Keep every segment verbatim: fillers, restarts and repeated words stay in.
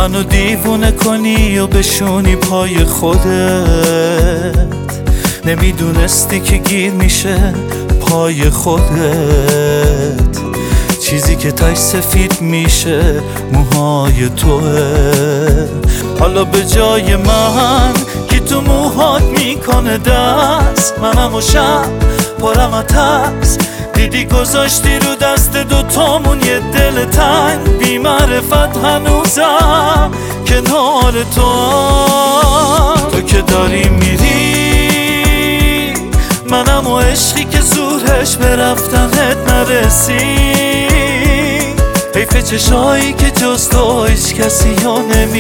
منو دیوونه کنی و بشونی پای خودت، نمیدونستی که گیر میشه پای خودت، چیزی که تاش سفید میشه موهای توه. حالا به جای من که تو موهات میکنه دست، منم و شب پرم از ترس، دیدی گذاشتی رو دست دوتامون یه دل تنگ، بی معرفت هنوزم کنار تو. تو که داری میری منم و عشقی که زورش به رفتنت نرسی، حیف چشایی که جز تو هیچ کسی ها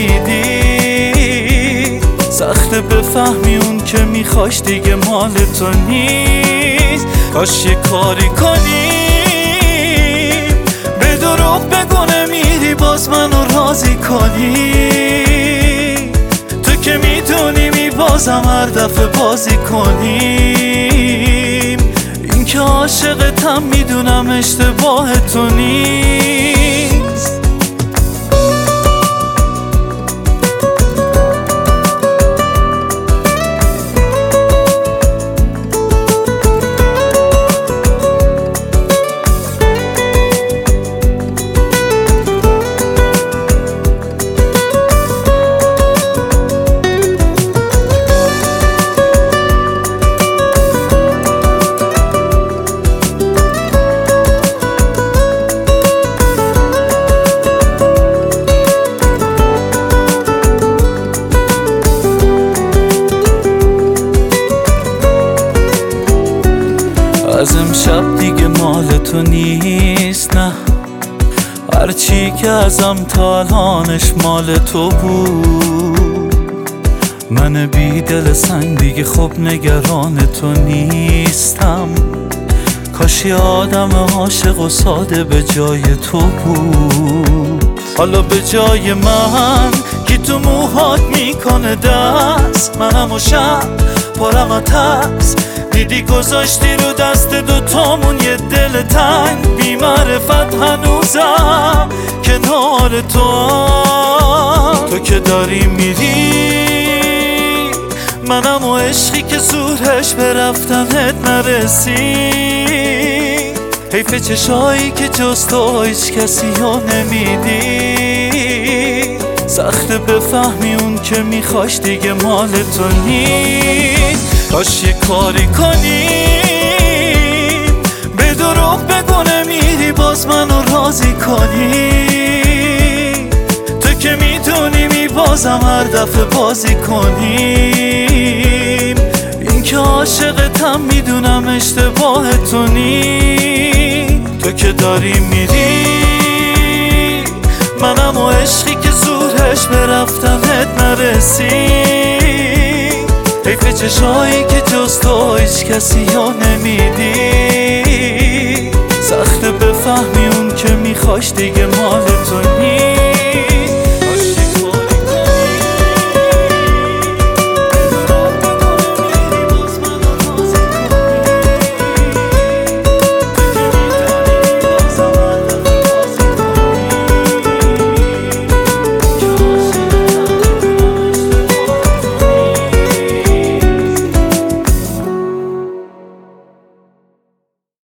نمیدی، سخته بفهمی اون که میخواش دیگه مال تو نیست. کاش یه کاری کنی به دروغ بگو نمیری باز منو راضی کنی، تو که میدونی می بازم هر دفعه بازی کنیم، این که عاشقتم میدونم اشتباه تو نیست. از امشب دیگه مال تو نیست، نه هرچی که ازم تا الانش مال تو بود. من بی دل سنگ دیگه خب نگران تو نیستم، کاش یه آدم عاشق و ساده به جای تو بود. حالا به جای من که تو موهات میکنه دست، منم و شب پرم از ترس، دیدی گذاشتی رو دست دوتامون یه دل تنگ، بی معرفت هنوزم کنار تو. تو که داری میری منم و عشقی که زورش به رفتنت نرسی، حیف چشایی که جز تو هیچ کسی ها نمیدی، سخته بفهمی اون که میخواش دیگه مال تو نیست. کاش یه کاری کنی به دروغ بگو نمیری باز منو راضی کنی، تو که میدونی می بازم هر دفعه بازی کنیم، این که عاشقتم میدونم اشتباه تو نیست. تو که داری میری منم و عشقی که زورش به رفتنت نرسی، حیف چشایی که جز تو هیچ کسی ها نمیدی، سخته بفهمی اون که میخواش دیگه مال